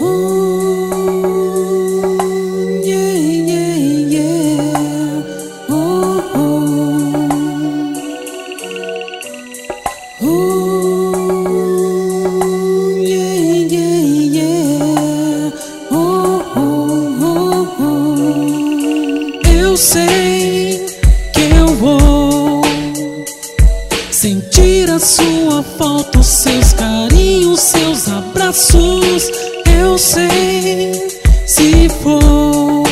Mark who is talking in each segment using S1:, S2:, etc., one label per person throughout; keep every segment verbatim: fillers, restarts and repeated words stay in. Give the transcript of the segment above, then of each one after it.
S1: Eu sei que eu vou sentir a sua falta, os seus carinhos, seus abraços. Eu sei, se for,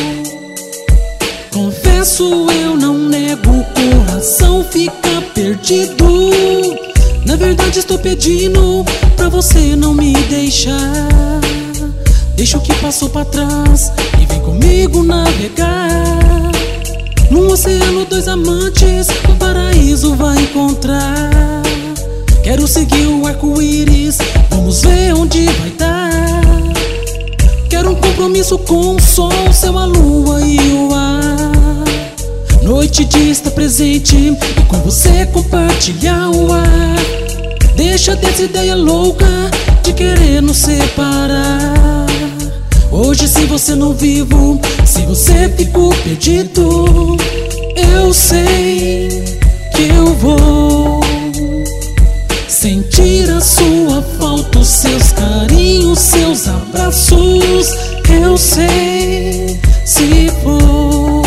S1: confesso, eu não nego, o coração fica perdido. Na verdade estou pedindo pra você não me deixar. Deixa o que passou pra trás e vem comigo navegar. Num oceano, dois amantes, o paraíso vai encontrar. Quero seguir o arco-íris, vamos ver onde vai dar. Quero um compromisso com o sol, o céu, a lua e o ar. Noite de estar presente e com você compartilhar o ar. Deixa dessa ideia louca de querer nos separar. Hoje sem você não vivo, sem você fico perdido. Eu sei que eu vou sentir a sua falta, os seus carinhos, seus abraços. Eu sei, se for,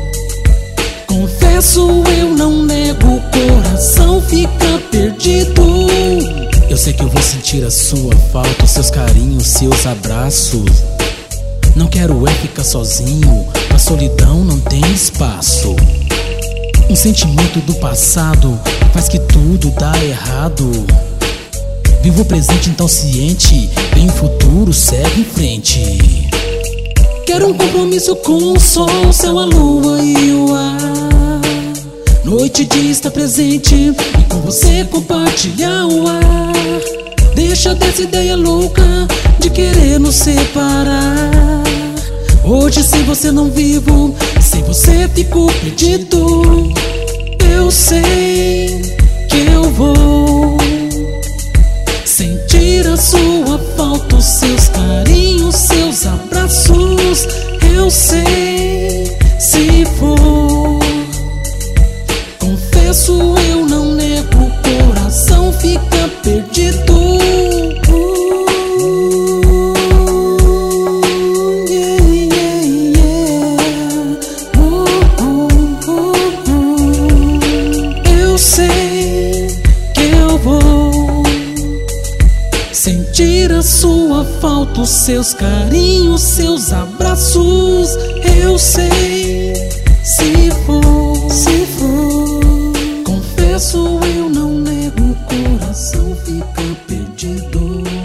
S1: confesso, eu não nego, o coração fica perdido.
S2: Eu sei que eu vou sentir a sua falta, os seus carinhos, seus abraços. Não quero é ficar sozinho, a solidão não tem espaço. Um sentimento do passado faz que tudo dá errado. Vivo o presente então ciente, bem o futuro, segue em frente.
S1: Quero um compromisso com o sol, o céu, a lua e o ar. Noite de estar presente e com você compartilhar o ar. Deixa dessa ideia louca de querer nos separar. Hoje sem você não vivo, sem você fico perdido. Eu sei que eu vou sentir a sua falta, os seus carinhos, seus abraços. Eu sei, se for, confesso, eu não nego, o coração fica perdido. Sentir a sua falta, os seus carinhos, seus abraços. Eu sei, se for, se for, confesso, eu não nego, o coração fica perdido.